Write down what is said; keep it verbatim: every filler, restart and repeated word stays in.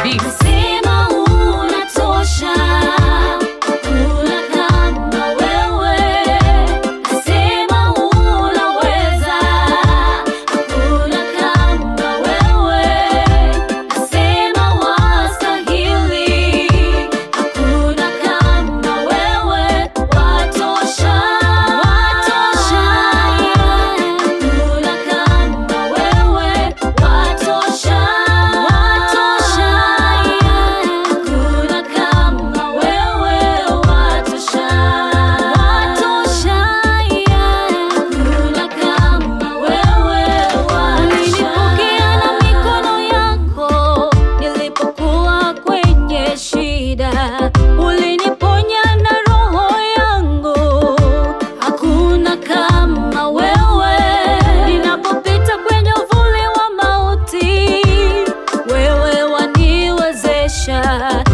kabisa. Sema unatosha, hakuna kama wewe. Sema unaweza, hakuna kama wewe. Sema wastahili, hakuna kama wewe. Watosha, watosha, hakuna kama wewe. Watosha, watosha, hakuna kama wewe. Watosha, watosha, hakuna kama wewe. Ulinipokea na mikono yako nilipokuwa kwenye shida, uliniponya na roho yangu, hakuna kama wewe. Ninapopita kwenye uvuli wa mauti, wewe waniwezesha.